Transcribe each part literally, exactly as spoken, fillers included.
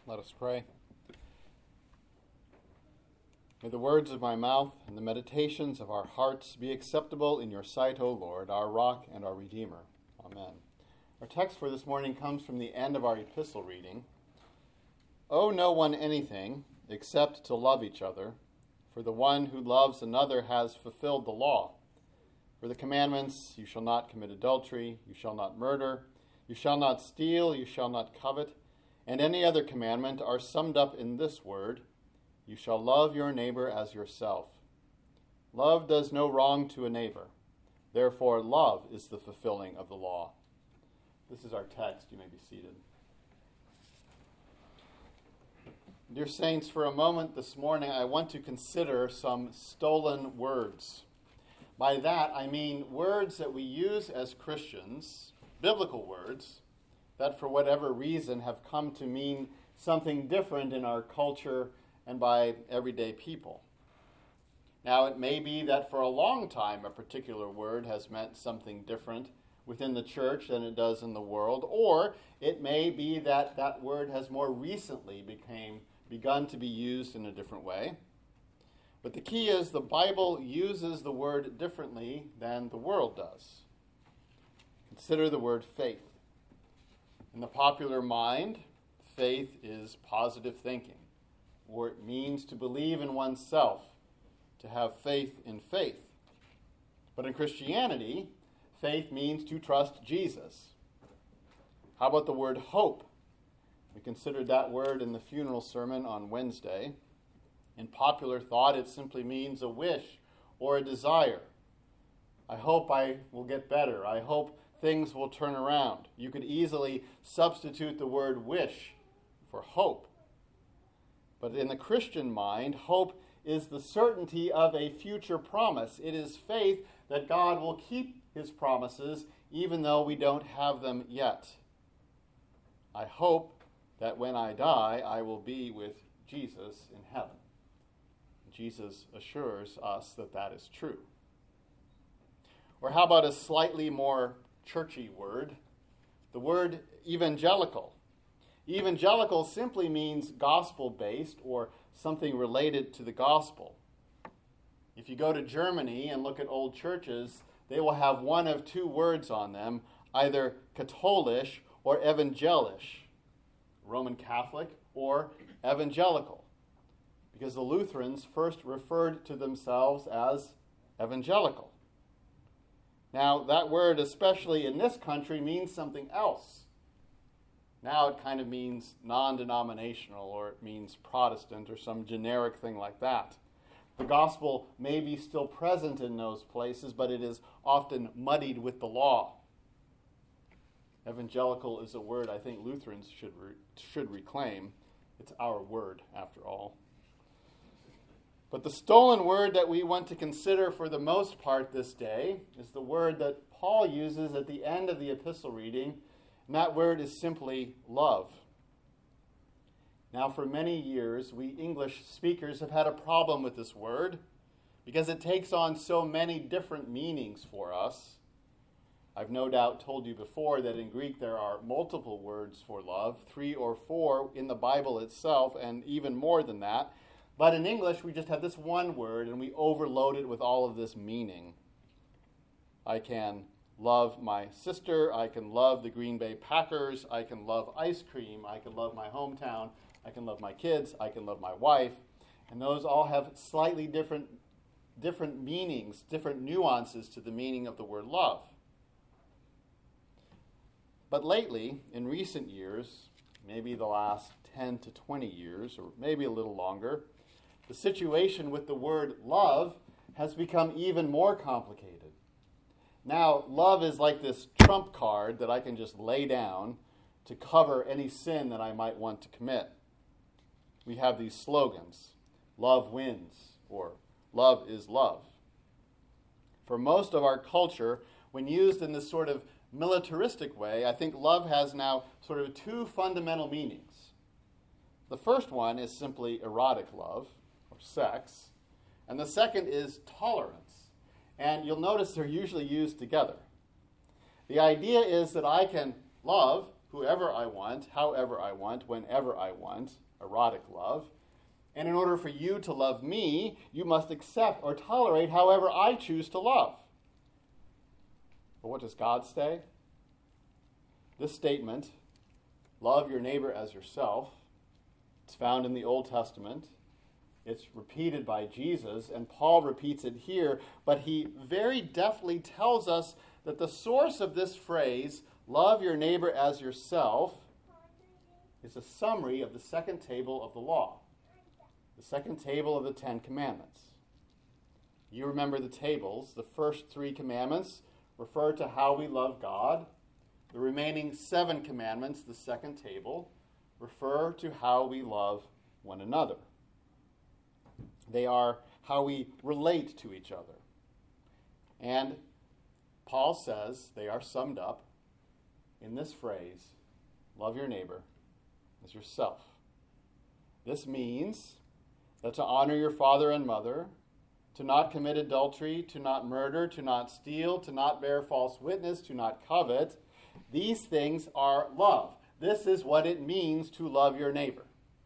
Let us pray. May the words of my mouth and the meditations of our hearts be acceptable in your sight, O Lord, our rock and our Redeemer. Amen. Our text for this morning comes from the end of our epistle reading. Owe no one anything except to love each other, for the one who loves another has fulfilled the law. For the commandments, you shall not commit adultery, you shall not murder, you shall not steal, you shall not covet, and any other commandment are summed up in this word, you shall love your neighbor as yourself. Love does no wrong to a neighbor. Therefore, love is the fulfilling of the law. This is our text. You may be seated. Dear saints, for a moment this morning, I want to consider some stolen words. By that, I mean words that we use as Christians, biblical words, that for whatever reason have come to mean something different in our culture and by everyday people. Now, it may be that for a long time a particular word has meant something different within the church than it does in the world, or it may be that that word has more recently became, begun to be used in a different way. But the key is the Bible uses the word differently than the world does. Consider the word faith. In the popular mind, faith is positive thinking, or it means to believe in oneself, to have faith in faith. But in Christianity, faith means to trust Jesus. How about the word hope? We considered that word in the funeral sermon on Wednesday. In popular thought, it simply means a wish or a desire. I hope I will get better. I hope things will turn around. You could easily substitute the word wish for hope. But in the Christian mind, hope is the certainty of a future promise. It is faith that God will keep his promises even though we don't have them yet. I hope that when I die, I will be with Jesus in heaven. Jesus assures us that that is true. Or how about a slightly more churchy word, the word evangelical. Evangelical simply means gospel-based or something related to the gospel. If you go to Germany and look at old churches, they will have one of two words on them, either katholisch or evangelisch, Roman Catholic or evangelical, because the Lutherans first referred to themselves as evangelical. Now, that word, especially in this country, means something else. Now it kind of means non-denominational, or it means Protestant, or some generic thing like that. The gospel may be still present in those places, but it is often muddied with the law. Evangelical is a word I think Lutherans should re- should reclaim. It's our word, after all. But the stolen word that we want to consider for the most part this day is the word that Paul uses at the end of the epistle reading, and that word is simply love. Now, for many years, we English speakers have had a problem with this word because it takes on so many different meanings for us. I've no doubt told you before that in Greek there are multiple words for love, three or four in the Bible itself, and even more than that. But in English, we just have this one word, and we overload it with all of this meaning. I can love my sister. I can love the Green Bay Packers. I can love ice cream. I can love my hometown. I can love my kids. I can love my wife. And those all have slightly different, different meanings, different nuances to the meaning of the word love. But lately, in recent years, maybe the last ten to twenty years, or maybe a little longer, the situation with the word love has become even more complicated. Now, love is like this trump card that I can just lay down to cover any sin that I might want to commit. We have these slogans, love wins, or love is love. For most of our culture, when used in this sort of militaristic way, I think love has now sort of two fundamental meanings. The first one is simply erotic love, or sex, and the second is tolerance. And you'll notice they're usually used together. The idea is that I can love whoever I want, however I want, whenever I want, erotic love. And in order for you to love me, you must accept or tolerate however I choose to love. But what does God say? This statement, love your neighbor as yourself, it's found in the Old Testament. It's repeated by Jesus, and Paul repeats it here, but he very deftly tells us that the source of this phrase, love your neighbor as yourself, is a summary of the second table of the law, the second table of the Ten Commandments. You remember the tables. The first three commandments refer to how we love God. The remaining seven commandments, the second table, refer to how we love one another. They are how we relate to each other. And Paul says they are summed up in this phrase, love your neighbor as yourself. This means that to honor your father and mother, to not commit adultery, to not murder, to not steal, to not bear false witness, to not covet, these things are love. This is what it means to love your neighbor.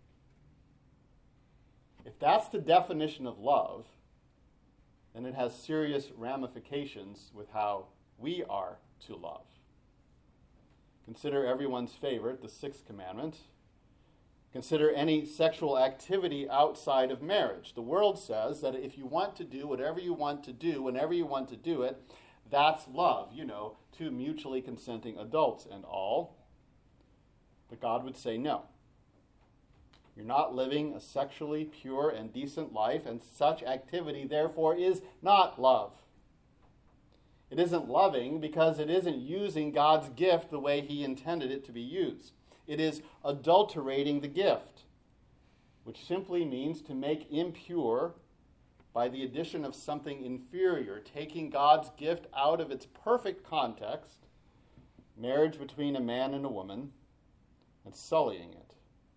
If that's the definition of love, then it has serious ramifications with how we are to love. Consider everyone's favorite, the sixth commandment. Consider any sexual activity outside of marriage. The world says that if you want to do whatever you want to do, whenever you want to do it, that's love, you know, two mutually consenting adults and all. But God would say no. You're not living a sexually pure and decent life, and such activity, therefore, is not love. It isn't loving because it isn't using God's gift the way he intended it to be used. It is adulterating the gift, which simply means to make impure by the addition of something inferior, taking God's gift out of its perfect context, marriage between a man and a woman, and sullying it.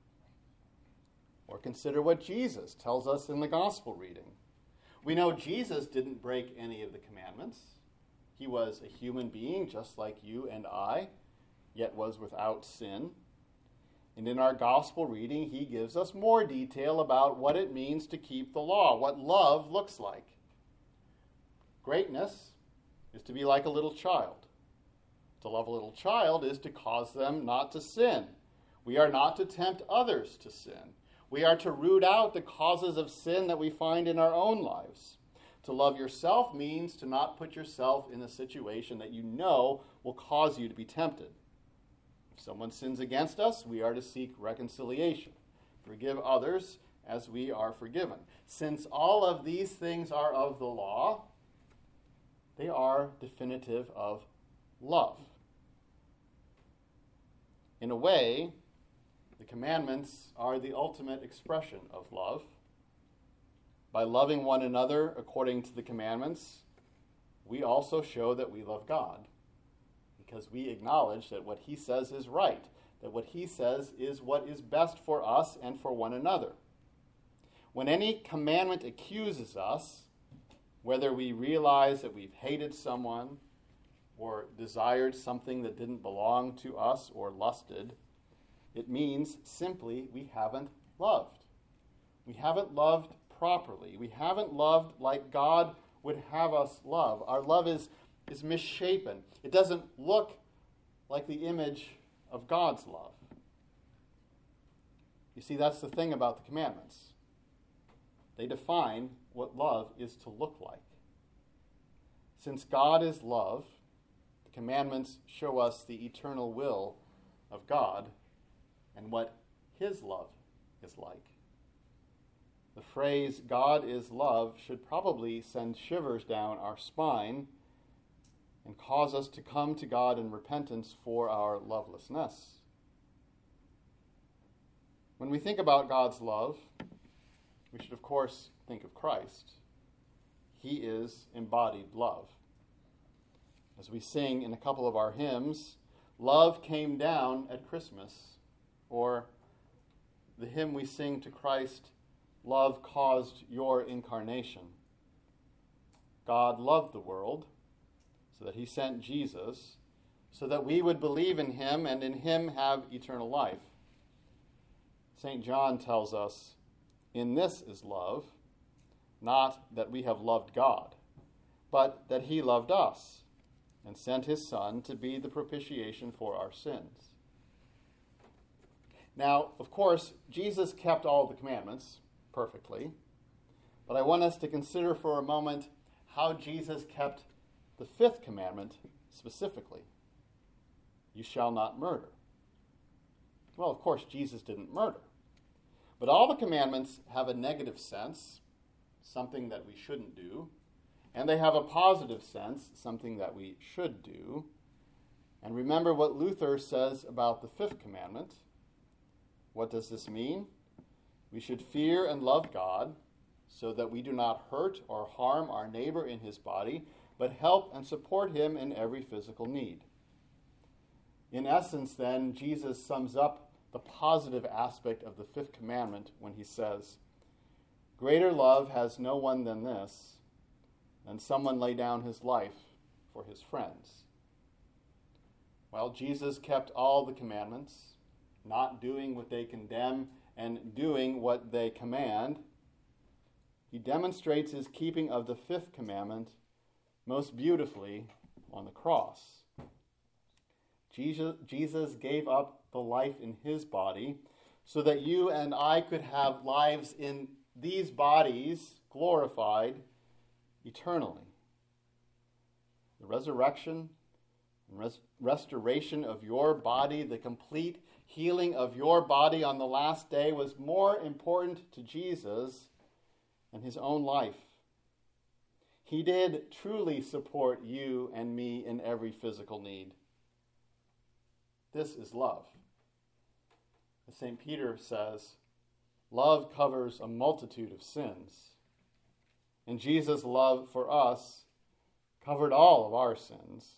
Or consider what Jesus tells us in the gospel reading. We know Jesus didn't break any of the commandments. He was a human being just like you and I, yet was without sin. And in our gospel reading, he gives us more detail about what it means to keep the law, what love looks like. Greatness is to be like a little child. To love a little child is to cause them not to sin. We are not to tempt others to sin. We are to root out the causes of sin that we find in our own lives. To love yourself means to not put yourself in a situation that you know will cause you to be tempted. If someone sins against us, we are to seek reconciliation. Forgive others as we are forgiven. Since all of these things are of the law, they are definitive of love. In a way, the commandments are the ultimate expression of love. By loving one another according to the commandments, we also show that we love God, because we acknowledge that what he says is right, that what he says is what is best for us and for one another. When any commandment accuses us, whether we realize that we've hated someone or desired something that didn't belong to us or lusted, it means simply we haven't loved. We haven't loved properly. We haven't loved like God would have us love. Our love is, is misshapen. It doesn't look like the image of God's love. You see, that's the thing about the commandments. They define what love is to look like. Since God is love, the commandments show us the eternal will of God and what his love is like. The phrase, God is love, should probably send shivers down our spine and cause us to come to God in repentance for our lovelessness. When we think about God's love, we should, of course, think of Christ. He is embodied love. As we sing in a couple of our hymns, love came down at Christmas, or the hymn we sing to Christ, love caused your incarnation. God loved the world so that he sent Jesus so that we would believe in him and in him have eternal life. Saint John tells us, "In this is love, not that we have loved God, but that he loved us and sent his Son to be the propitiation for our sins." Now, of course, Jesus kept all the commandments perfectly, but I want us to consider for a moment how Jesus kept the fifth commandment specifically. You shall not murder. Well, of course, Jesus didn't murder. But all the commandments have a negative sense, something that we shouldn't do, and they have a positive sense, something that we should do. And remember what Luther says about the fifth commandment. What does this mean? We should fear and love God so that we do not hurt or harm our neighbor in his body, but help and support him in every physical need. In essence, then, Jesus sums up the positive aspect of the fifth commandment when he says, "Greater love has no one than this, than someone lay down his life for his friends." Well, Jesus kept all the commandments, not doing what they condemn and doing what they command. He demonstrates his keeping of the fifth commandment most beautifully on the cross. Jesus, Jesus gave up the life in his body so that you and I could have lives in these bodies glorified eternally. The resurrection and res- restoration of your body, the complete healing of your body on the last day was more important to Jesus than his own life. He did truly support you and me in every physical need. This is love. As Saint Peter says, love covers a multitude of sins. And Jesus' love for us covered all of our sins.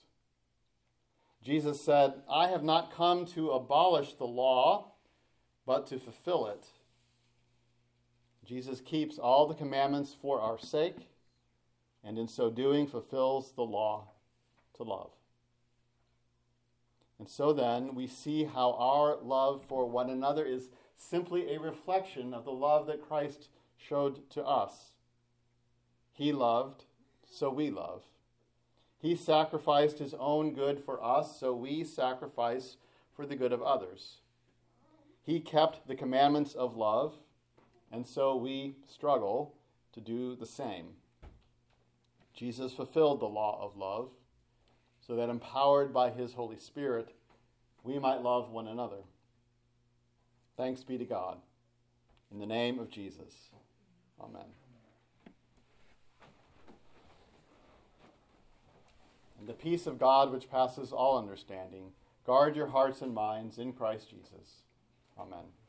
Jesus said, "I have not come to abolish the law, but to fulfill it." Jesus keeps all the commandments for our sake, and in so doing fulfills the law to love. And so then, we see how our love for one another is simply a reflection of the love that Christ showed to us. He loved, so we love. He sacrificed his own good for us, so we sacrifice for the good of others. He kept the commandments of love, and so we struggle to do the same. Jesus fulfilled the law of love, so that empowered by his Holy Spirit, we might love one another. Thanks be to God. In the name of Jesus. Amen. And the peace of God, which passes all understanding, guard your hearts and minds in Christ Jesus. Amen.